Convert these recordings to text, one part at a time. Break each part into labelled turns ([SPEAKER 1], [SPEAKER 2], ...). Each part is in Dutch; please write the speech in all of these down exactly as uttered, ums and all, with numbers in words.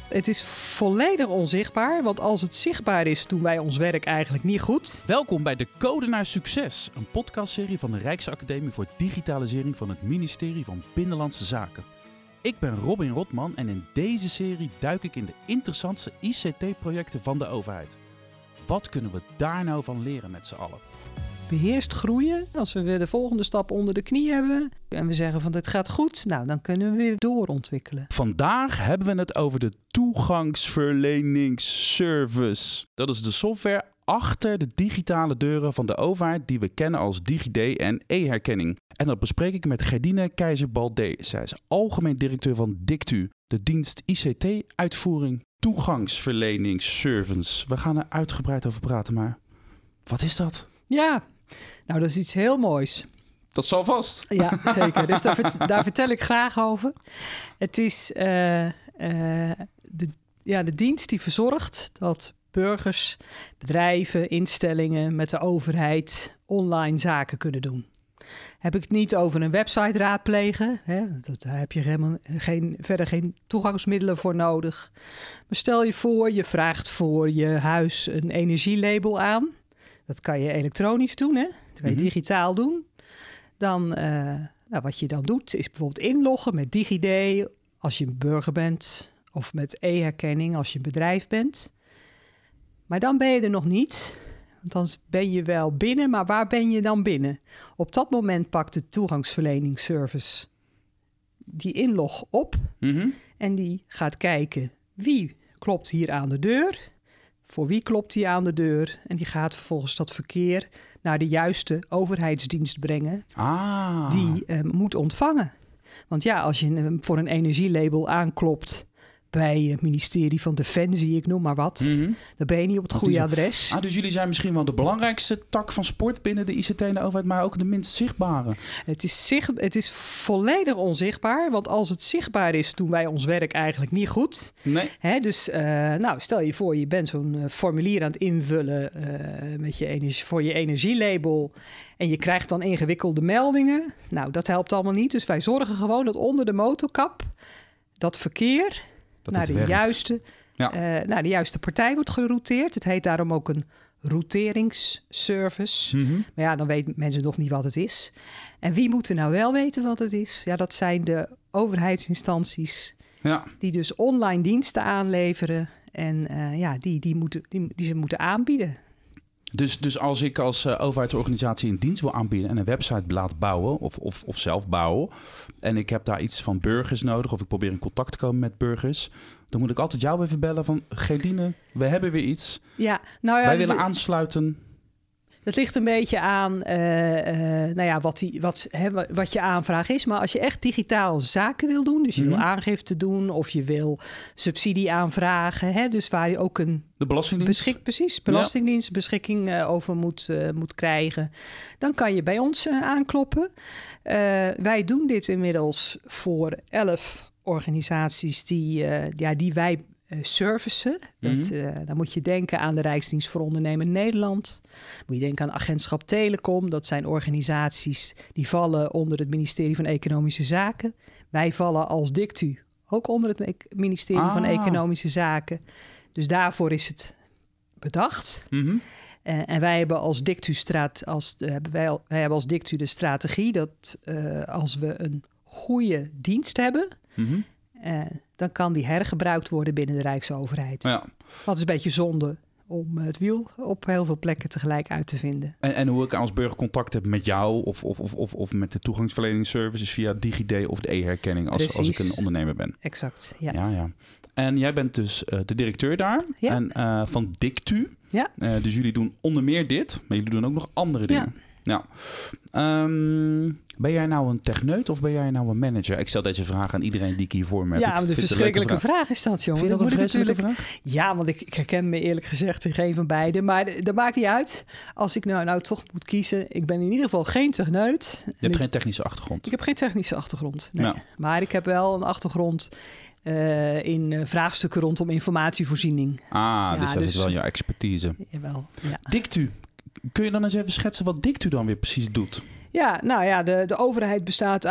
[SPEAKER 1] Het is volledig onzichtbaar, want als het zichtbaar is, doen wij ons werk eigenlijk niet goed.
[SPEAKER 2] Welkom bij de Code naar Succes, een podcastserie van de Rijksacademie voor Digitalisering van het Ministerie van Binnenlandse Zaken. Ik ben Robin Rotman en in deze serie duik ik in de interessantste I C T-projecten van de overheid. Wat kunnen we daar nou van leren met z'n allen?
[SPEAKER 1] Beheerst groeien, als we weer de volgende stap onder de knie hebben en we zeggen van dit gaat goed, nou dan kunnen we weer doorontwikkelen.
[SPEAKER 2] Vandaag hebben we het over de toegangsverleningsservice. Dat is de software achter de digitale deuren van de overheid die we kennen als DigiD en e-herkenning. En dat bespreek ik met Gerdine Keizer-Baldé. Zij is algemeen directeur van DICTU, de dienst I C T-uitvoering toegangsverleningsservice. We gaan er uitgebreid over praten, maar wat is dat?
[SPEAKER 1] Ja, nou dat is iets heel moois.
[SPEAKER 2] Dat zal vast.
[SPEAKER 1] Ja, zeker. Dus daar, vert, daar vertel ik graag over. Het is uh, uh, de, ja, de dienst die verzorgt dat burgers, bedrijven, instellingen met de overheid online zaken kunnen doen. Heb ik het niet over een website raadplegen. Hè? Dat, daar heb je helemaal geen, verder geen toegangsmiddelen voor nodig. Maar stel je voor, je vraagt voor je huis een energielabel aan. Dat kan je elektronisch doen, hè? Dat kan je mm-hmm. digitaal doen. Dan, uh, nou, wat je dan doet, is bijvoorbeeld inloggen met DigiD als je een burger bent. Of met e-herkenning als je een bedrijf bent. Maar dan ben je er nog niet. Want dan ben je wel binnen, maar waar ben je dan binnen? Op dat moment pakt de toegangsverleningsservice die inlog op.
[SPEAKER 2] Mm-hmm.
[SPEAKER 1] En die gaat kijken wie klopt hier aan de deur. Voor wie klopt die aan de deur? En die gaat vervolgens dat verkeer naar de juiste overheidsdienst brengen.
[SPEAKER 2] Ah.
[SPEAKER 1] Die uh, moet ontvangen. Want ja, als je uh, voor een energielabel aanklopt bij het ministerie van Defensie, ik noem maar wat,
[SPEAKER 2] Mm-hmm.
[SPEAKER 1] dan ben je niet op het
[SPEAKER 2] dat
[SPEAKER 1] goede
[SPEAKER 2] is...
[SPEAKER 1] adres.
[SPEAKER 2] Ah, dus jullie zijn misschien wel de belangrijkste tak van sport binnen de I C T en de overheid, maar ook de minst zichtbare.
[SPEAKER 1] Het is, zicht, het is volledig onzichtbaar, want als het zichtbaar is, doen wij ons werk eigenlijk niet goed.
[SPEAKER 2] Nee.
[SPEAKER 1] Hè, dus uh, nou, stel je voor, je bent zo'n uh, formulier aan het invullen uh, met je energie, voor je energielabel en je krijgt dan ingewikkelde meldingen. Nou, dat helpt allemaal niet. Dus wij zorgen gewoon dat onder de motorkap dat verkeer
[SPEAKER 2] dat
[SPEAKER 1] naar, de juiste,
[SPEAKER 2] ja.
[SPEAKER 1] uh, naar de juiste partij wordt gerouteerd. Het heet daarom ook een routeringsservice.
[SPEAKER 2] Mm-hmm.
[SPEAKER 1] Maar ja, dan weten mensen nog niet wat het is. En wie moet er nou wel weten wat het is? Ja, dat zijn de overheidsinstanties
[SPEAKER 2] Ja.
[SPEAKER 1] die dus online diensten aanleveren en uh, ja, die, die, moeten, die, die ze moeten aanbieden.
[SPEAKER 2] Dus, dus als ik als uh, overheidsorganisatie een dienst wil aanbieden en een website laat bouwen of, of, of zelf bouwen en ik heb daar iets van burgers nodig of ik probeer in contact te komen met burgers, dan moet ik altijd jou even bellen van Gerdine, we hebben weer iets.
[SPEAKER 1] Ja, nou ja,
[SPEAKER 2] Wij willen
[SPEAKER 1] we,
[SPEAKER 2] aansluiten.
[SPEAKER 1] Het ligt een beetje aan uh, uh, nou ja, wat, die, wat, hè, wat je aanvraag is. Maar als je echt digitaal zaken wil doen, dus je
[SPEAKER 2] Mm-hmm.
[SPEAKER 1] wil aangifte doen of je wil subsidie aanvragen, hè, dus waar je ook een
[SPEAKER 2] De Belastingdienst.
[SPEAKER 1] Beschik, precies, Belastingdienst beschikking uh, over moet, uh, moet krijgen, dan kan je bij ons uh, aankloppen. Uh, wij doen dit inmiddels voor elf organisaties die, uh, ja, die wij Uh, servicen.
[SPEAKER 2] Mm-hmm.
[SPEAKER 1] Dat, uh, dan moet je denken aan de Rijksdienst voor Ondernemen Nederland. Moet je denken aan Agentschap Telecom. Dat zijn organisaties die vallen onder het ministerie van Economische Zaken. Wij vallen als DICTU ook onder het ministerie
[SPEAKER 2] ah.
[SPEAKER 1] van Economische Zaken. Dus daarvoor is het bedacht.
[SPEAKER 2] Mm-hmm.
[SPEAKER 1] Uh, en wij hebben als DICTU straat, als uh, wij, wij hebben als DICTU de strategie dat uh, als we een goede dienst hebben,
[SPEAKER 2] Mm-hmm.
[SPEAKER 1] Uh, dan kan die hergebruikt worden binnen de Rijksoverheid.
[SPEAKER 2] Ja.
[SPEAKER 1] Wat is een beetje zonde om het wiel op heel veel plekken tegelijk uit te vinden.
[SPEAKER 2] En, en hoe ik als burger contact heb met jou of, of, of, of, of met de toegangsverleningsservice is via DigiD of de e-herkenning als, als ik een ondernemer ben.
[SPEAKER 1] Exact, ja.
[SPEAKER 2] ja, ja. En jij bent dus uh, de directeur daar
[SPEAKER 1] Ja.
[SPEAKER 2] en, uh, van DICTU.
[SPEAKER 1] Ja.
[SPEAKER 2] Uh, dus jullie doen onder meer dit, maar jullie doen ook nog andere dingen.
[SPEAKER 1] Ja.
[SPEAKER 2] Ja. Um, ben jij nou een techneut of ben jij nou een manager? Ik stel deze vraag aan iedereen die ik hier voor me heb.
[SPEAKER 1] Ja, maar de verschrikkelijke vraag. vraag is dat, jongen.
[SPEAKER 2] Vind je dat,
[SPEAKER 1] dat
[SPEAKER 2] een vreselijke
[SPEAKER 1] natuurlijk...
[SPEAKER 2] vraag?
[SPEAKER 1] Ja, want ik, ik herken me eerlijk gezegd in geen van beide. Maar dat maakt niet uit. Als ik nou, nou toch moet kiezen. Ik ben in ieder geval geen techneut.
[SPEAKER 2] Je hebt
[SPEAKER 1] ik,
[SPEAKER 2] geen technische achtergrond.
[SPEAKER 1] Ik heb geen technische achtergrond. Nee.
[SPEAKER 2] Ja.
[SPEAKER 1] Maar ik heb wel een achtergrond uh, in uh, vraagstukken rondom informatievoorziening.
[SPEAKER 2] Ah,
[SPEAKER 1] ja,
[SPEAKER 2] dus dat
[SPEAKER 1] dus,
[SPEAKER 2] is wel jouw expertise.
[SPEAKER 1] Jawel, ja.
[SPEAKER 2] DICTU. Kun je dan eens even schetsen wat DICTU dan weer precies doet?
[SPEAKER 1] Ja, nou ja, de, de overheid bestaat uit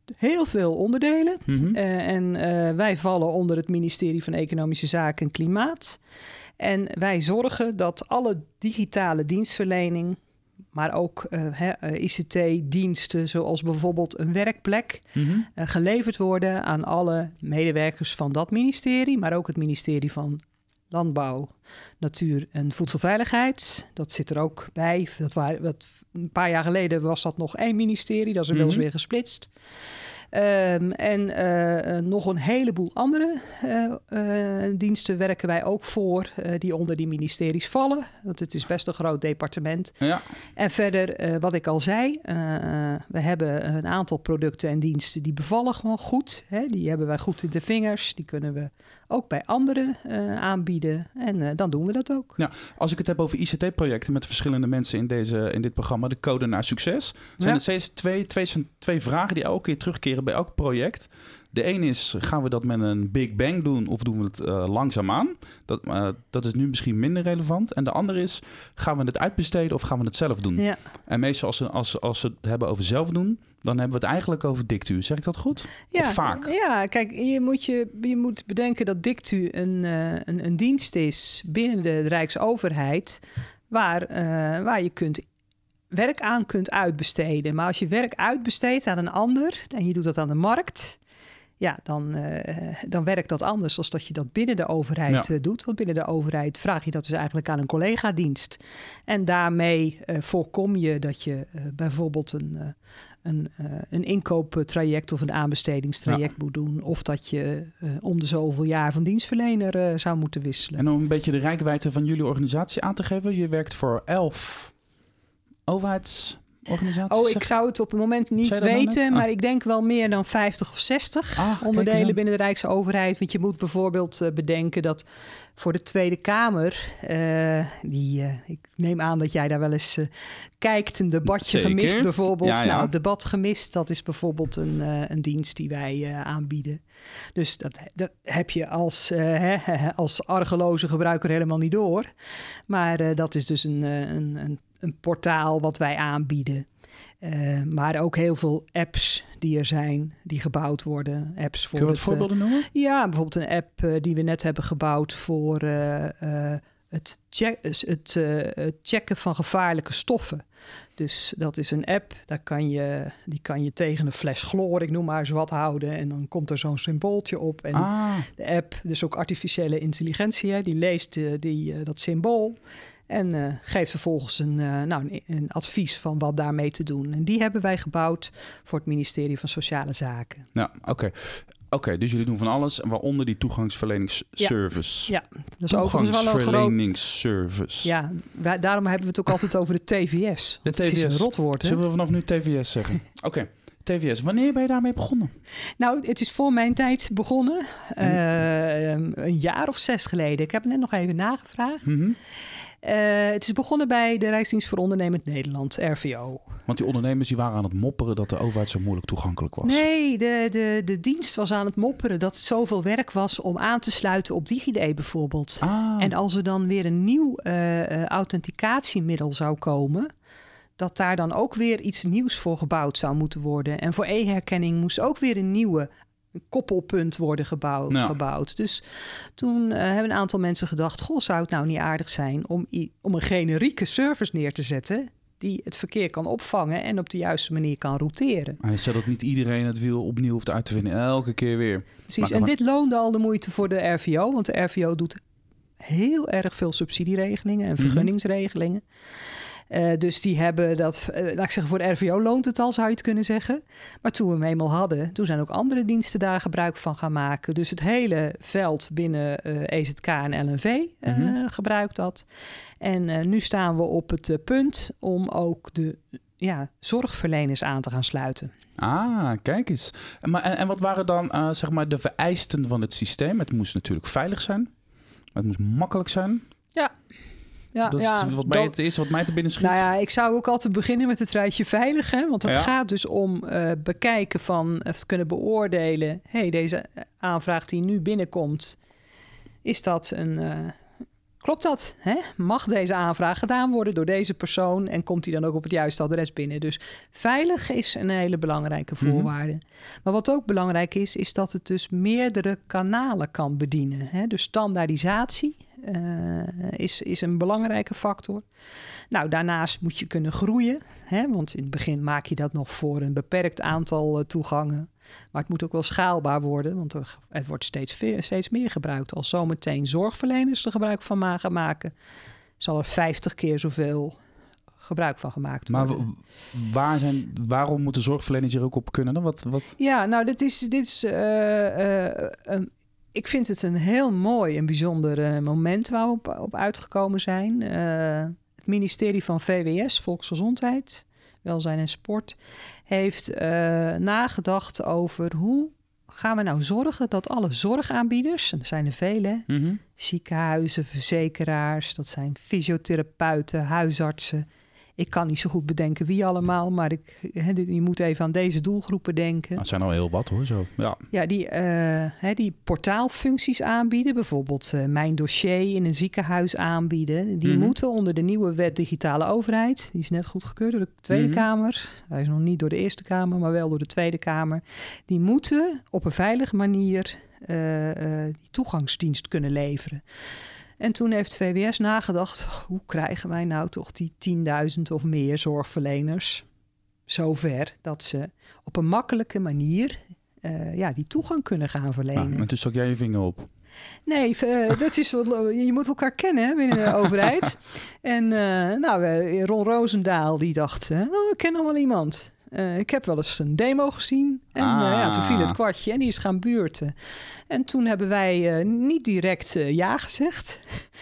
[SPEAKER 1] heel veel onderdelen.
[SPEAKER 2] Mm-hmm.
[SPEAKER 1] Uh, en uh, wij vallen onder het ministerie van Economische Zaken en Klimaat. En wij zorgen dat alle digitale dienstverlening, maar ook uh, he, I C T-diensten zoals bijvoorbeeld een werkplek, mm-hmm. uh, geleverd worden aan alle medewerkers van dat ministerie, maar ook het ministerie van Landbouw, Natuur en Voedselveiligheid. Dat zit er ook bij. Dat waren, dat, een paar jaar geleden was dat nog één ministerie. Dat is inmiddels mm-hmm. weer gesplitst. Um, en uh, nog een heleboel andere uh, uh, diensten werken wij ook voor uh, die onder die ministeries vallen. Want het is best een groot departement.
[SPEAKER 2] Ja.
[SPEAKER 1] En verder, uh, wat ik al zei, uh, we hebben een aantal producten en diensten die bevallen gewoon goed. Hè? Die hebben wij goed in de vingers. Die kunnen we ook bij anderen uh, aanbieden. En uh, dan doen we dat ook.
[SPEAKER 2] Ja, als ik het heb over I C T-projecten met verschillende mensen in, deze, in dit programma, de code naar succes, zijn ja. er steeds twee, twee, twee vragen die elke keer terugkeren bij elk project. De ene is, gaan we dat met een big bang doen of doen we het uh, langzaamaan? Dat, uh, dat is nu misschien minder relevant. En de andere is, gaan we het uitbesteden of gaan we het zelf doen? Ja. En meestal als, als, als we het hebben over zelf doen, dan hebben we het eigenlijk over Dictu. Zeg ik dat goed?
[SPEAKER 1] Ja,
[SPEAKER 2] of vaak?
[SPEAKER 1] Ja, kijk, je moet, je, je moet bedenken dat Dictu een, uh, een, een dienst is binnen de Rijksoverheid waar, uh, waar je kunt werk aan kunt uitbesteden. Maar als je werk uitbesteedt aan een ander en je doet dat aan de markt, ja, dan, uh, dan werkt dat anders dan dat je dat binnen de overheid ja. uh, doet. Want binnen de overheid vraag je dat dus eigenlijk aan een collega-dienst. En daarmee uh, voorkom je dat je uh, bijvoorbeeld een, uh, een, uh, een inkooptraject of een aanbestedingstraject ja. moet doen. Of dat je uh, om de zoveel jaar van dienstverlener uh, zou moeten wisselen.
[SPEAKER 2] En om een beetje de reikwijdte van jullie organisatie aan te geven. Je werkt voor elf overheidsorganisaties?
[SPEAKER 1] Oh, ik zou het op het moment niet weten, maar ah. ik denk wel meer dan vijftig of zestig ah, onderdelen binnen de Rijksoverheid. Want je moet bijvoorbeeld uh, bedenken dat voor de Tweede Kamer, uh, die, uh, ik neem aan dat jij daar wel eens uh, kijkt, een debatje Zeker. gemist bijvoorbeeld. Ja, ja. Nou, het debat gemist, dat is bijvoorbeeld een, uh, een dienst die wij uh, aanbieden. Dus dat, dat heb je als, uh, hè, als argeloze gebruiker helemaal niet door. Maar uh, dat is dus een, een, een een portaal wat wij aanbieden. Uh, maar ook heel veel apps die er zijn, die gebouwd worden. Apps voor
[SPEAKER 2] Kun je wat het, voorbeelden noemen?
[SPEAKER 1] Uh, ja, bijvoorbeeld een app uh, die we net hebben gebouwd voor uh, uh, het, check, het, uh, het checken van gevaarlijke stoffen. Dus dat is een app, daar kan je, die kan je tegen een fles chloor, ik noem maar eens wat, houden. En dan komt er zo'n symbooltje op. En ah. de app, dus ook artificiële intelligentie, hè, die leest uh, die, uh, dat symbool. En uh, geeft vervolgens een, uh, nou, een, een advies van wat daarmee te doen. En die hebben wij gebouwd voor het ministerie van Sociale Zaken.
[SPEAKER 2] Ja, oké. Okay. Oké, okay, dus jullie doen van alles, waaronder die toegangsverleningsservice.
[SPEAKER 1] Ja, ja. Dat is
[SPEAKER 2] toegangsverleningsservice.
[SPEAKER 1] Ja, wij, daarom hebben we het ook altijd over de T V S.
[SPEAKER 2] De T V S.
[SPEAKER 1] Het is een rotwoord, hè?
[SPEAKER 2] Zullen we vanaf nu T V S zeggen? Oké. Okay. T V S, wanneer ben je daarmee begonnen?
[SPEAKER 1] Nou, het is voor mijn tijd begonnen. Mm-hmm. Uh, een jaar of zes geleden. Ik heb het net nog even nagevraagd. Mm-hmm. Uh, het is begonnen bij de Rijksdienst voor Ondernemend Nederland, R V O.
[SPEAKER 2] Want die ondernemers die waren aan het mopperen dat de overheid zo moeilijk toegankelijk was.
[SPEAKER 1] Nee, de, de, de dienst was aan het mopperen dat het zoveel werk was om aan te sluiten op DigiD bijvoorbeeld. Ah. En als er dan weer een nieuw uh, uh, authenticatiemiddel zou komen, dat daar dan ook weer iets nieuws voor gebouwd zou moeten worden. En voor e-herkenning moest ook weer een nieuwe koppelpunt worden gebouw, ja. gebouwd. Dus toen uh, hebben een aantal mensen gedacht, goh, zou het nou niet aardig zijn om, i- om een generieke service neer te zetten die het verkeer kan opvangen en op de juiste manier kan routeren.
[SPEAKER 2] Maar zodat niet iedereen het wiel opnieuw hoeft uit te vinden, elke keer weer.
[SPEAKER 1] Precies, en maar... dit loonde al de moeite voor de R V O, want de R V O doet heel erg veel subsidieregelingen en vergunningsregelingen. Uh, dus die hebben dat, uh, laat ik zeggen, voor de R V O loont het al, zou je het kunnen zeggen. Maar toen we hem eenmaal hadden, toen zijn ook andere diensten daar gebruik van gaan maken. Dus het hele veld binnen uh, E Z K en L N V uh, mm-hmm. gebruikt dat. En uh, nu staan we op het uh, punt om ook de ja, zorgverleners aan te gaan sluiten.
[SPEAKER 2] Ah, kijk eens. Maar, en, en wat waren dan uh, zeg maar de vereisten van het systeem? Het moest natuurlijk veilig zijn, maar het moest makkelijk zijn.
[SPEAKER 1] Ja. Ja,
[SPEAKER 2] dat is
[SPEAKER 1] ja,
[SPEAKER 2] wat mij, het eerste wat mij te binnen schiet.
[SPEAKER 1] Nou ja, ik zou ook altijd beginnen met het rijtje veilig. Hè? Want het ja. gaat dus om uh, bekijken van, of kunnen beoordelen. Hey, deze aanvraag die nu binnenkomt, is dat een, uh, klopt dat? Hè? Mag deze aanvraag gedaan worden door deze persoon en komt die dan ook op het juiste adres binnen? Dus veilig is een hele belangrijke voorwaarde. Mm-hmm. Maar wat ook belangrijk is, is dat het dus meerdere kanalen kan bedienen. Hè? Dus standaardisatie uh, is, is een belangrijke factor. Nou, daarnaast moet je kunnen groeien. Hè? Want in het begin maak je dat nog voor een beperkt aantal uh, toegangen. Maar het moet ook wel schaalbaar worden, want er, het wordt steeds, veel, steeds meer gebruikt. Als zometeen zorgverleners er gebruik van gaan maken, zal er vijftig keer zoveel gebruik van gemaakt worden.
[SPEAKER 2] Maar waar zijn, waarom moeten zorgverleners hier ook op kunnen? Dan? Wat, wat?
[SPEAKER 1] Ja, nou, dit is... Dit is uh, uh, um, ik vind het een heel mooi en bijzonder uh, moment waar we op, op uitgekomen zijn. Uh, het ministerie van V W S, Volksgezondheid, Welzijn en Sport, heeft uh, nagedacht over hoe gaan we nou zorgen dat alle zorgaanbieders, en er zijn er vele, mm-hmm. ziekenhuizen, verzekeraars, dat zijn fysiotherapeuten, huisartsen. Ik kan niet zo goed bedenken wie allemaal, maar ik, he, je moet even aan deze doelgroepen denken.
[SPEAKER 2] Dat zijn al heel wat hoor, zo. Ja,
[SPEAKER 1] ja die, uh, he, die portaalfuncties aanbieden, bijvoorbeeld uh, Mijn Dossier in een ziekenhuis aanbieden. Die mm-hmm. moeten onder de nieuwe wet digitale overheid, die is net goedgekeurd door de Tweede mm-hmm. Kamer. Hij is nog niet door de Eerste Kamer, maar wel door de Tweede Kamer. Die moeten op een veilige manier uh, uh, die toegangsdienst kunnen leveren. En toen heeft V W S nagedacht, hoe krijgen wij nou toch die tienduizend of meer zorgverleners zover dat ze op een makkelijke manier uh, ja, die toegang kunnen gaan verlenen.
[SPEAKER 2] Nou, maar toen stak jij je vinger op.
[SPEAKER 1] Nee, uh, dat is wat, je moet elkaar kennen hè, binnen de overheid. En uh, nou, Ron Roosendaal die dacht, uh, oh, ik ken al wel iemand. Uh, ik heb wel eens een demo gezien en ah. uh, ja, toen viel het kwartje en die is gaan buurten. En toen hebben wij uh, niet direct uh, ja gezegd,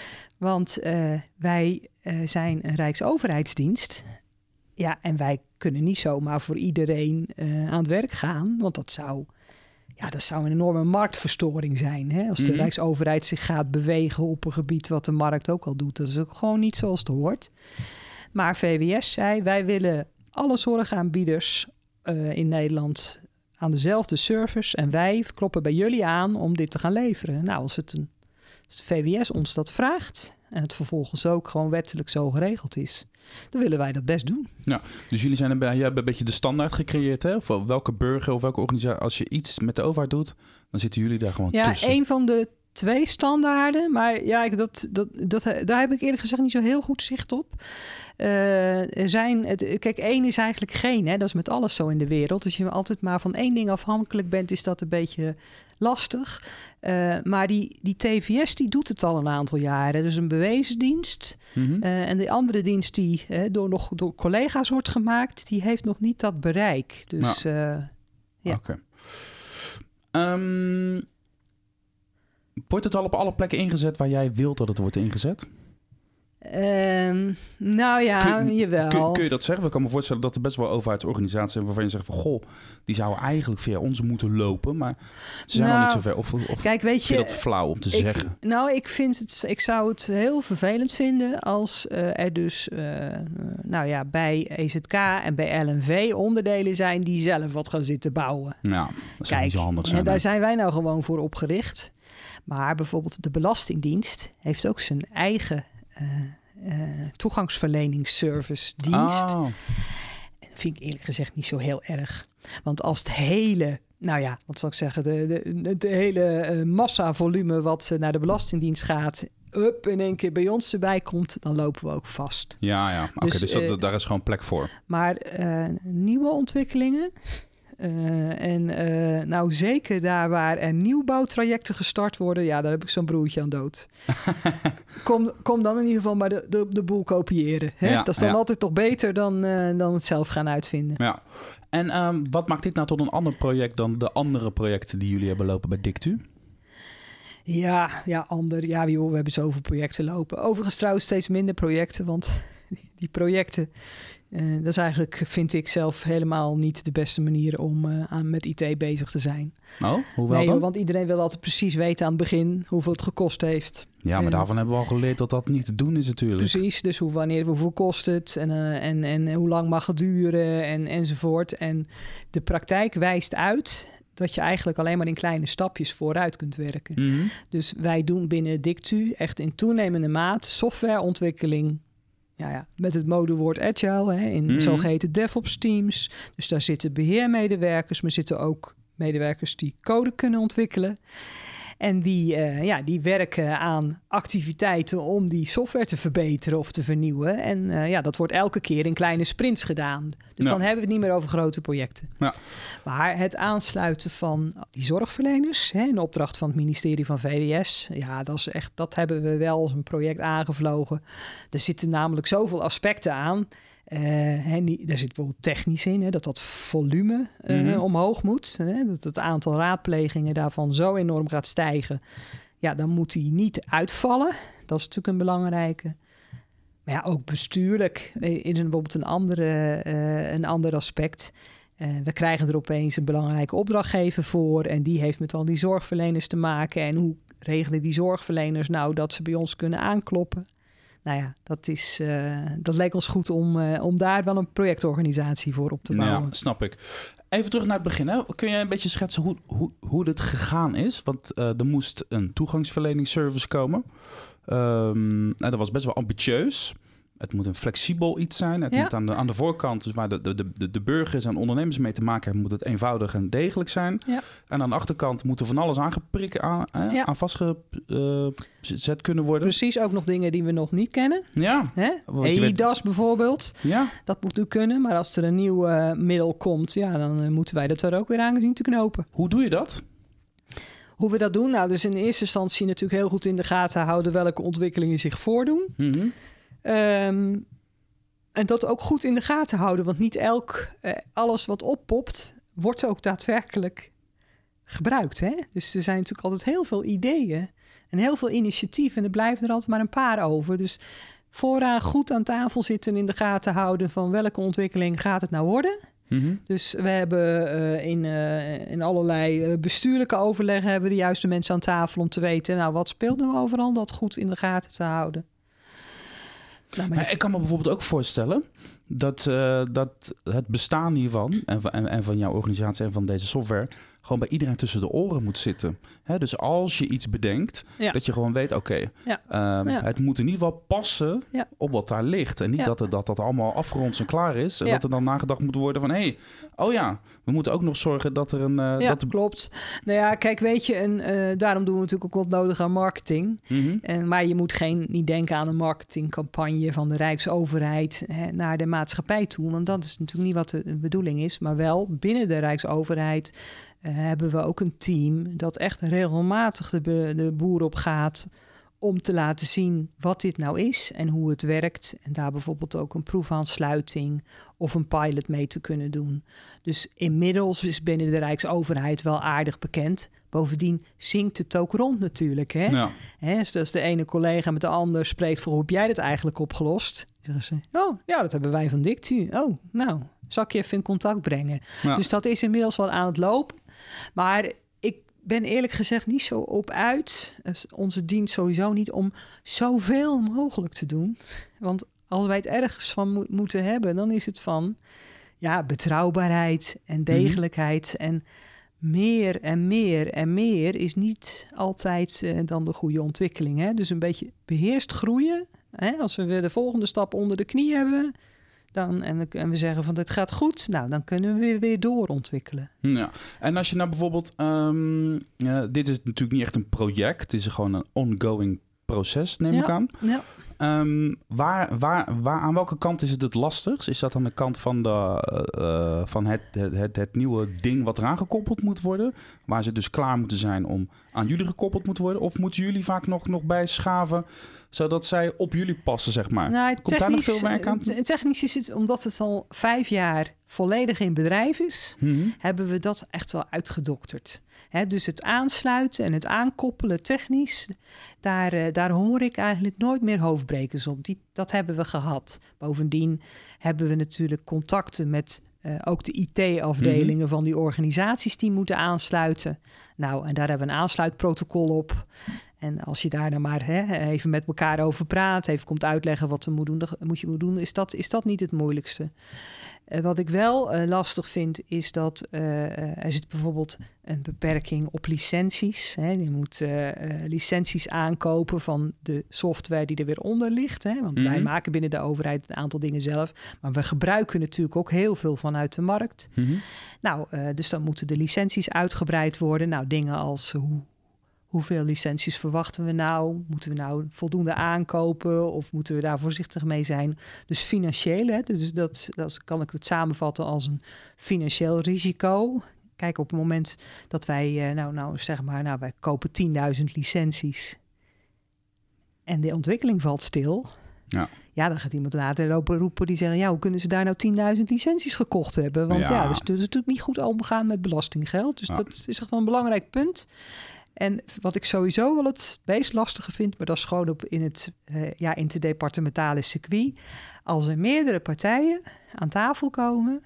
[SPEAKER 1] want uh, wij uh, zijn een Rijksoverheidsdienst. Ja, en wij kunnen niet zomaar voor iedereen uh, aan het werk gaan, want dat zou, ja, dat zou een enorme marktverstoring zijn. Hè? Als de mm-hmm. Rijksoverheid zich gaat bewegen op een gebied wat de markt ook al doet. Dat is ook gewoon niet zoals het hoort. Maar V W S zei, wij willen alle zorgaanbieders uh, in Nederland aan dezelfde service. En wij kloppen bij jullie aan om dit te gaan leveren. Nou, als het een als de V W S ons dat vraagt en het vervolgens ook gewoon wettelijk zo geregeld is, dan willen wij dat best doen.
[SPEAKER 2] Ja, dus jullie zijn een, jij hebt een beetje de standaard gecreëerd, hè? Of welke burger of welke organisatie, als je iets met de overheid doet, dan zitten jullie daar gewoon
[SPEAKER 1] ja,
[SPEAKER 2] tussen.
[SPEAKER 1] Ja, een van de twee standaarden, maar ja, dat, dat, dat, daar heb ik eerlijk gezegd niet zo heel goed zicht op. Uh, er zijn, het, kijk, één is eigenlijk geen, hè, dat is met alles zo in de wereld. Als je altijd maar van één ding afhankelijk bent, is dat een beetje lastig. Uh, maar die, die T V S die doet het al een aantal jaren. Dus een bewezen dienst. Mm-hmm. Uh, en de andere dienst die uh, door, nog door collega's wordt gemaakt, die heeft nog niet dat bereik. Dus nou. uh, ja.
[SPEAKER 2] Oké. Okay. Um... Wordt het al op alle plekken ingezet waar jij wilt dat het wordt ingezet?
[SPEAKER 1] Um, nou ja,
[SPEAKER 2] kun,
[SPEAKER 1] jawel.
[SPEAKER 2] Kun, kun je dat zeggen? Ik kan me voorstellen dat er best wel overheidsorganisaties zijn waarvan je zegt van goh, die zouden eigenlijk via ons moeten lopen, maar ze zijn
[SPEAKER 1] nou,
[SPEAKER 2] nog niet zo ver. Of, of
[SPEAKER 1] kijk, weet je,
[SPEAKER 2] vind je dat flauw om te
[SPEAKER 1] ik,
[SPEAKER 2] zeggen?
[SPEAKER 1] Nou, ik vind het, ik zou het heel vervelend vinden als uh, er dus, uh, nou ja, bij E Z K en bij L N V onderdelen zijn die zelf wat gaan zitten bouwen.
[SPEAKER 2] Ja, dat zou niet zo handig zijn.
[SPEAKER 1] Ja, daar zijn wij nou gewoon voor opgericht. Maar bijvoorbeeld de Belastingdienst heeft ook zijn eigen uh, uh, toegangsverleningsservice dienst. Oh. En dat vind ik eerlijk gezegd niet zo heel erg. Want als het hele, nou ja, wat zal ik zeggen, de, de, de hele uh, massavolume wat uh, naar de Belastingdienst gaat, up in één keer bij ons erbij komt, dan lopen we ook vast.
[SPEAKER 2] Ja, ja. Oké, dus, dus dat, uh, daar is gewoon plek voor.
[SPEAKER 1] Maar uh, nieuwe ontwikkelingen. Uh, en uh, nou zeker daar waar er nieuwbouwtrajecten gestart worden, ja, daar heb ik zo'n broertje aan dood. kom, kom dan in ieder geval maar de, de, de boel kopiëren. Hè? Ja, dat is dan ja. altijd toch beter dan, uh, dan het zelf gaan uitvinden.
[SPEAKER 2] Ja. En um, wat maakt dit nou tot een ander project dan de andere projecten die jullie hebben lopen bij Dictu?
[SPEAKER 1] Ja, ja, ander. Ja, we hebben zoveel projecten lopen. Overigens trouwens steeds minder projecten, want die projecten, Uh, dat is eigenlijk, vind ik zelf, helemaal niet de beste manier om uh, aan, met I T bezig te zijn.
[SPEAKER 2] Oh, hoewel
[SPEAKER 1] nee,
[SPEAKER 2] dan?
[SPEAKER 1] Want iedereen wil altijd precies weten aan het begin hoeveel het gekost heeft.
[SPEAKER 2] Ja, maar uh, daarvan hebben we al geleerd dat dat niet te doen is natuurlijk.
[SPEAKER 1] Precies, dus hoe, wanneer, hoeveel kost het en, uh, en, en hoe lang mag het duren en, enzovoort. En de praktijk wijst uit dat je eigenlijk alleen maar in kleine stapjes vooruit kunt werken.
[SPEAKER 2] Mm-hmm.
[SPEAKER 1] Dus wij doen binnen Dictu echt in toenemende mate softwareontwikkeling. Ja, ja, met het modewoord agile, hè, in
[SPEAKER 2] Mm-hmm.
[SPEAKER 1] zogeheten DevOps teams. Dus daar zitten beheermedewerkers, maar zitten ook medewerkers die code kunnen ontwikkelen. En die, uh, ja, die werken aan activiteiten om die software te verbeteren of te vernieuwen. En uh, ja, dat wordt elke keer in kleine sprints gedaan. Dus
[SPEAKER 2] ja.
[SPEAKER 1] dan hebben we het niet meer over grote projecten.
[SPEAKER 2] Ja.
[SPEAKER 1] Maar het aansluiten van die zorgverleners, hè, in opdracht van het ministerie van V W S, ja, dat is echt, dat hebben we wel als een project aangevlogen. Er zitten namelijk zoveel aspecten aan. Uh, en die, daar zit bijvoorbeeld technisch in, hè, dat dat volume uh, mm-hmm. omhoog moet. Hè, dat het aantal raadplegingen daarvan zo enorm gaat stijgen. Ja, dan moet die niet uitvallen. Dat is natuurlijk een belangrijke. Maar ja, ook bestuurlijk is een, bijvoorbeeld een, andere, uh, een ander aspect. Uh, we krijgen er opeens een belangrijke opdrachtgever voor. En die heeft met al die zorgverleners te maken. En hoe regelen die zorgverleners nou dat ze bij ons kunnen aankloppen? Nou ja, dat, is, uh, dat leek ons goed om, uh, om daar wel een projectorganisatie voor op te bouwen.
[SPEAKER 2] Ja, snap ik. Even terug naar het begin. Hè? Kun je een beetje schetsen hoe, hoe, hoe dit gegaan is? Want uh, er moest een toegangsverleningsservice komen. Um, en dat was best wel ambitieus. Het moet een flexibel iets zijn. Het
[SPEAKER 1] ja.
[SPEAKER 2] moet aan de, aan de voorkant, dus waar de, de, de, de burgers en ondernemers mee te maken hebben, moet het eenvoudig en degelijk zijn.
[SPEAKER 1] Ja.
[SPEAKER 2] En aan de achterkant moet er van alles aangeprikt, aan, eh,
[SPEAKER 1] ja.
[SPEAKER 2] aan vastgezet uh, kunnen worden.
[SPEAKER 1] Precies, ook nog dingen die we nog niet kennen.
[SPEAKER 2] Ja.
[SPEAKER 1] E I D A S bijvoorbeeld.
[SPEAKER 2] Ja.
[SPEAKER 1] Dat moet u kunnen, maar als er een nieuw uh, middel komt, ja, dan uh, moeten wij dat er ook weer aan zien te knopen.
[SPEAKER 2] Hoe doe je dat?
[SPEAKER 1] Hoe we dat doen? Nou, dus in eerste instantie natuurlijk heel goed in de gaten houden welke ontwikkelingen zich voordoen.
[SPEAKER 2] Mm-hmm.
[SPEAKER 1] Um, en dat ook goed in de gaten houden. Want niet elk, uh, alles wat oppopt, wordt ook daadwerkelijk gebruikt. Hè? Dus er zijn natuurlijk altijd heel veel ideeën en heel veel initiatieven. En er blijven er altijd maar een paar over. Dus vooraan goed aan tafel zitten en in de gaten houden van welke ontwikkeling gaat het nou worden.
[SPEAKER 2] Mm-hmm.
[SPEAKER 1] Dus we hebben uh, in, uh, in allerlei bestuurlijke overleggen hebben de juiste mensen aan tafel om te weten, nou, wat speelt nu overal, dat goed in de gaten te houden. Nou, maar
[SPEAKER 2] maar ik kan me bijvoorbeeld ook voorstellen dat, uh, dat het bestaan hiervan en van, en, en van jouw organisatie en van deze software gewoon bij iedereen tussen de oren moet zitten. Hè, dus als je iets bedenkt, ja. dat je gewoon weet, oké, okay, ja. um, ja. het moet in ieder geval passen ja. op wat daar ligt. En niet ja. dat, er, dat dat allemaal afgerond en klaar is. En ja. dat er dan nagedacht moet worden van, hé, hey, oh ja, we moeten ook nog zorgen dat er een... Uh,
[SPEAKER 1] ja,
[SPEAKER 2] dat er...
[SPEAKER 1] klopt. Nou ja, kijk, weet je, en uh, daarom doen we natuurlijk ook wat nodig aan marketing.
[SPEAKER 2] Mm-hmm.
[SPEAKER 1] En, maar je moet geen, niet denken aan een marketingcampagne van de Rijksoverheid hè, naar de maatschappij toe. Want dat is natuurlijk niet wat de bedoeling is. Maar wel binnen de Rijksoverheid Uh, hebben we ook een team dat echt regelmatig de, be- de boer op gaat om te laten zien wat dit nou is en hoe het werkt. En daar bijvoorbeeld ook een proefaansluiting of een pilot mee te kunnen doen. Dus inmiddels is binnen de Rijksoverheid wel aardig bekend. Bovendien zinkt het ook rond natuurlijk. Hè?
[SPEAKER 2] Ja.
[SPEAKER 1] Hè, dus als de ene collega met de ander spreekt voor hoe heb jij dat eigenlijk opgelost? Dan zeggen ze, oh ja, dat hebben wij van Dictu. Oh, nou, zal ik je even in contact brengen? Ja. Dus dat is inmiddels wel aan het lopen. Maar ik ben eerlijk gezegd niet zo op uit, onze dienst sowieso niet, om zoveel mogelijk te doen. Want als wij het ergens van mo- moeten hebben, dan is het van ja, betrouwbaarheid en degelijkheid. Mm-hmm. En meer en meer en meer is niet altijd uh, dan de goede ontwikkeling. Hè? Dus een beetje beheerst groeien. Hè? Als we weer de volgende stap onder de knie hebben, dan, en, en we zeggen van dit gaat goed, nou dan kunnen we weer, weer doorontwikkelen.
[SPEAKER 2] Ja. En als je nou bijvoorbeeld, um, uh, dit is natuurlijk niet echt een project, het is gewoon een ongoing proces, neem
[SPEAKER 1] ja,
[SPEAKER 2] ik aan.
[SPEAKER 1] Ja.
[SPEAKER 2] Um, waar, waar, waar, aan welke kant is het het lastigst? Is dat aan de kant van, de, uh, van het, het, het, het nieuwe ding wat eraan gekoppeld moet worden? Waar ze dus klaar moeten zijn om aan jullie gekoppeld moeten worden? Of moeten jullie vaak nog, nog bijschaven, zodat zij op jullie passen, zeg maar?
[SPEAKER 1] Nou,
[SPEAKER 2] Komt daar nog veel werk aan?
[SPEAKER 1] Technisch is het, omdat het al vijf jaar volledig in bedrijf is,
[SPEAKER 2] mm-hmm.
[SPEAKER 1] hebben we dat echt wel uitgedokterd. He, dus het aansluiten en het aankoppelen technisch, daar, uh, daar hoor ik eigenlijk nooit meer hoofdbrekers op. Die, dat hebben we gehad. Bovendien hebben we natuurlijk contacten met uh, ook de I T-afdelingen mm-hmm. van die organisaties die moeten aansluiten. Nou, en daar hebben we een aansluitprotocol op. En als je daar dan maar hè, even met elkaar over praat, even komt uitleggen wat er moet doen, moet je moet doen, is dat, is dat niet het moeilijkste. Uh, wat ik wel uh, lastig vind is dat uh, uh, er zit bijvoorbeeld een beperking op licenties. Hè. Je moet uh, uh, licenties aankopen van de software die er weer onder ligt. Hè. Want mm-hmm. wij maken binnen de overheid een aantal dingen zelf. Maar we gebruiken natuurlijk ook heel veel vanuit de markt. Mm-hmm. Nou, uh, dus dan moeten de licenties uitgebreid worden. Nou, dingen als hoe... Hoeveel licenties verwachten we nou? Moeten we nou voldoende aankopen of moeten we daar voorzichtig mee zijn? Dus financieel, hè? Dus dat, dat kan ik het samenvatten als een financieel risico. Kijk, op het moment dat wij, nou, nou zeg maar, nou, wij kopen tienduizend licenties en de ontwikkeling valt stil. Ja. Ja, dan gaat iemand later lopen roepen die zeggen... ja, hoe kunnen ze daar nou tienduizend licenties gekocht hebben? Want ja, ja dus, dus het is natuurlijk niet goed omgaan met belastinggeld. Dus ja. dat is echt wel een belangrijk punt. En wat ik sowieso wel het meest lastige vind... maar dat is gewoon op in het uh, ja, interdepartementale circuit... als er meerdere partijen aan tafel komen...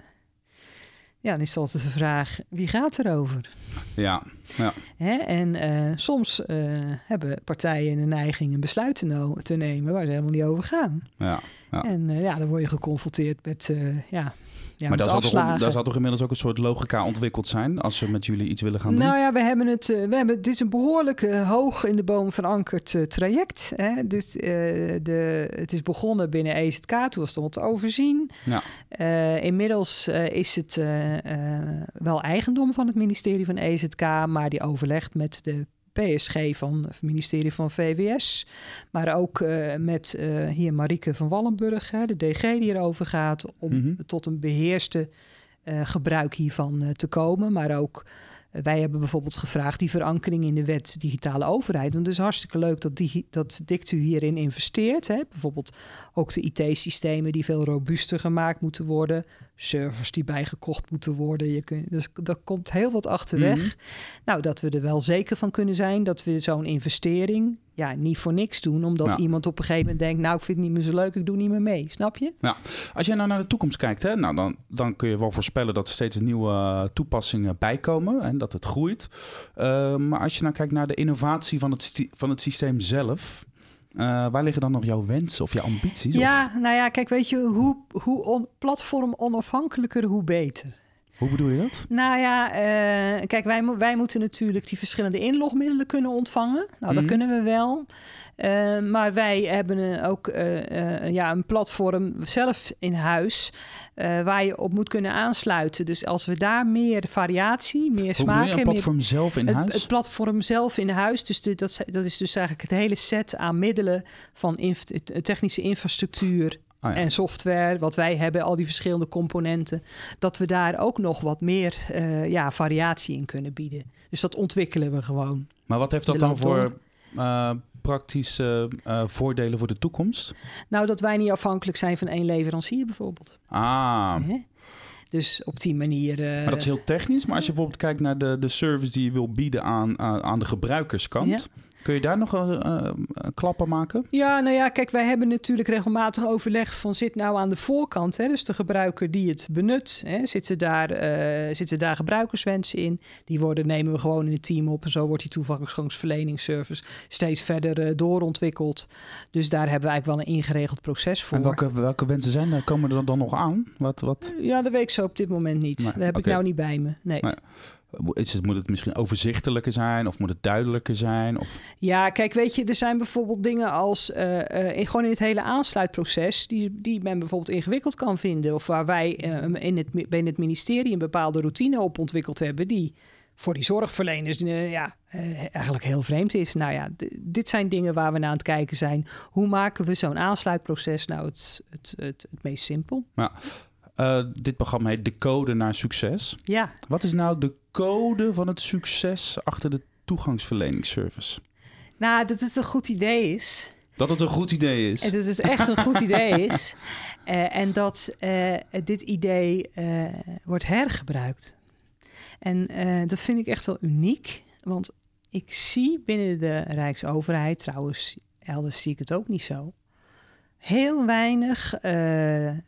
[SPEAKER 1] ja, dan is het altijd de vraag, wie gaat erover?
[SPEAKER 2] Ja, ja.
[SPEAKER 1] Hè? En uh, soms uh, hebben partijen een neiging een besluit te, no- te nemen... waar ze helemaal niet over gaan.
[SPEAKER 2] Ja, ja.
[SPEAKER 1] En uh, ja, dan word je geconfronteerd met... Uh, ja, Ja,
[SPEAKER 2] maar daar zal, toch, daar zal toch inmiddels ook een soort logica ontwikkeld zijn... als ze met jullie iets willen gaan doen?
[SPEAKER 1] Nou ja, we hebben het... Uh, we hebben, dit is een behoorlijk uh, hoog in de boom verankerd uh, traject. Hè? Dit, uh, de, het is begonnen binnen E Z K, toen was het allemaal te overzien. Ja. Uh, inmiddels uh, is het uh, uh, wel eigendom van het ministerie van E Z K... maar die overlegt met de P S G van het ministerie van V W S. Maar ook uh, met uh, hier Marieke van Wallenburg, hè, de D G die erover gaat... om mm-hmm. tot een beheerste uh, gebruik hiervan uh, te komen. Maar ook, uh, wij hebben bijvoorbeeld gevraagd... die verankering in de wet digitale overheid. Want het is hartstikke leuk dat, die, dat Dictu hierin investeert. Hè. Bijvoorbeeld ook de I T-systemen die veel robuuster gemaakt moeten worden... servers die bijgekocht moeten worden. Je kun, dus daar komt heel wat achterweg. Mm-hmm. Nou, dat we er wel zeker van kunnen zijn... dat we zo'n investering ja, niet voor niks doen... omdat ja. iemand op een gegeven moment denkt... nou, ik vind het niet meer zo leuk, ik doe niet meer mee. Snap je?
[SPEAKER 2] Ja. Als jij nou naar de toekomst kijkt... Hè, nou, dan, dan kun je wel voorspellen dat er steeds nieuwe toepassingen bijkomen... en dat het groeit. Uh, maar als je nou kijkt naar de innovatie van het, sti- van het systeem zelf... Uh, waar liggen dan nog jouw wensen of jouw ambities?
[SPEAKER 1] Ja,
[SPEAKER 2] of?
[SPEAKER 1] nou ja, kijk, weet je, hoe, hoe on, platform onafhankelijker, hoe beter.
[SPEAKER 2] Hoe bedoel je dat?
[SPEAKER 1] Nou ja, uh, kijk, wij, wij moeten natuurlijk die verschillende inlogmiddelen kunnen ontvangen. Nou, mm-hmm. dat kunnen we wel. Uh, maar wij hebben uh, ook uh, uh, ja, een platform zelf in huis... Uh, waar je op moet kunnen aansluiten. Dus als we daar meer variatie, meer smaak hebben...
[SPEAKER 2] Hoe een platform meer, zelf in
[SPEAKER 1] het,
[SPEAKER 2] huis?
[SPEAKER 1] Het platform zelf in huis. Dus de, dat, dat is dus eigenlijk het hele set aan middelen... van inf, technische infrastructuur... Ah, ja. En software, wat wij hebben, al die verschillende componenten... dat we daar ook nog wat meer uh, ja, variatie in kunnen bieden. Dus dat ontwikkelen we gewoon.
[SPEAKER 2] Maar wat heeft dat dan voor uh, praktische uh, voordelen voor de toekomst?
[SPEAKER 1] Nou, dat wij niet afhankelijk zijn van één leverancier bijvoorbeeld.
[SPEAKER 2] Ah.
[SPEAKER 1] Hè? Dus op die manier... Uh,
[SPEAKER 2] maar dat is heel technisch. Maar als je bijvoorbeeld kijkt naar de, de service die je wil bieden aan, uh, aan de gebruikerskant... Ja. Kun je daar nog uh, uh, klappen maken?
[SPEAKER 1] Ja, nou ja, kijk, wij hebben natuurlijk regelmatig overleg van zit nou aan de voorkant. Hè, dus de gebruiker die het benut, hè, zitten, daar, uh, zitten daar gebruikerswensen in. Die worden, nemen we gewoon in het team op. En zo wordt die toegangsverleningsservice steeds verder uh, doorontwikkeld. Dus daar hebben we eigenlijk wel een ingeregeld proces voor.
[SPEAKER 2] En welke, welke wensen zijn er? Komen er dan nog aan? Wat, wat?
[SPEAKER 1] Ja, dat weet ik zo op dit moment niet. Nee, dat heb okay. ik nou niet bij me. Nee.
[SPEAKER 2] Maar, Is het, moet het misschien overzichtelijker zijn of moet het duidelijker zijn? Of?
[SPEAKER 1] Ja, kijk, weet je, er zijn bijvoorbeeld dingen als uh, uh, in, gewoon in het hele aansluitproces die, die men bijvoorbeeld ingewikkeld kan vinden. Of waar wij uh, in het, binnen het ministerie een bepaalde routine op ontwikkeld hebben die voor die zorgverleners uh, ja, uh, eigenlijk heel vreemd is. Nou ja, d- dit zijn dingen waar we naar aan het kijken zijn. Hoe maken we zo'n aansluitproces nou het, het, het, het meest simpel?
[SPEAKER 2] Ja. Uh, dit programma heet De Code naar Succes.
[SPEAKER 1] Ja.
[SPEAKER 2] Wat is nou de code van het succes achter de toegangsverleningsservice?
[SPEAKER 1] Nou, dat het een goed idee is.
[SPEAKER 2] Dat het een goed idee is.
[SPEAKER 1] En dat het echt een goed idee is. Uh, en dat uh, dit idee uh, wordt hergebruikt. En uh, dat vind ik echt wel uniek. Want ik zie binnen de Rijksoverheid, trouwens elders zie ik het ook niet zo, heel weinig... Uh, uh,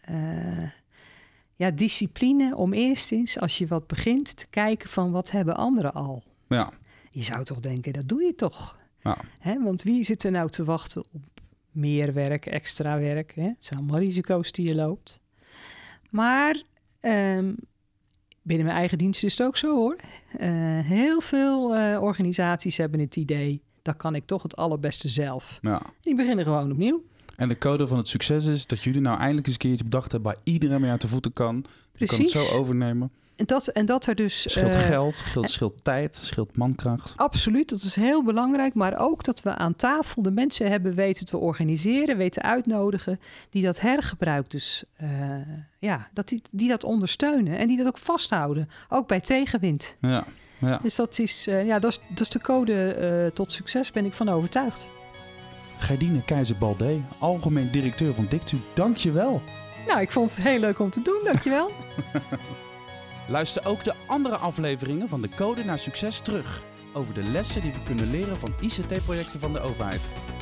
[SPEAKER 1] Ja, discipline om eerst eens, als je wat begint, te kijken van wat hebben anderen al.
[SPEAKER 2] Ja.
[SPEAKER 1] Je zou toch denken, dat doe je toch?
[SPEAKER 2] Ja.
[SPEAKER 1] Hè? Want wie zit er nou te wachten op meer werk, extra werk? Hè? Het zijn allemaal risico's die je loopt. Maar Um, binnen mijn eigen dienst is het ook zo hoor. Uh, heel veel uh, organisaties hebben het idee, dat kan ik toch het allerbeste zelf.
[SPEAKER 2] Ja.
[SPEAKER 1] Die beginnen gewoon opnieuw.
[SPEAKER 2] En de code van het succes is dat jullie nou eindelijk eens een keer iets bedacht hebben waar iedereen mee uit de voeten kan. Je kan het zo overnemen.
[SPEAKER 1] En dat, en dat er dus...
[SPEAKER 2] Scheelt
[SPEAKER 1] uh,
[SPEAKER 2] geld, scheelt, scheelt tijd, scheelt mankracht.
[SPEAKER 1] Absoluut, dat is heel belangrijk. Maar ook dat we aan tafel de mensen hebben weten te organiseren, weten uitnodigen, die dat hergebruik dus, uh, ja, dat die, die dat ondersteunen. En die dat ook vasthouden, ook bij tegenwind.
[SPEAKER 2] Ja, ja.
[SPEAKER 1] Dus dat is, uh, ja, dat is, dat is de code uh, tot succes, ben ik van overtuigd.
[SPEAKER 2] Gerdine Keizer-Baldé, algemeen directeur van Dictu, dank je wel.
[SPEAKER 1] Nou, ik vond het heel leuk om te doen, dank je wel.
[SPEAKER 2] Luister ook de andere afleveringen van de Code naar Succes terug. Over de lessen die we kunnen leren van I C T-projecten van de overheid.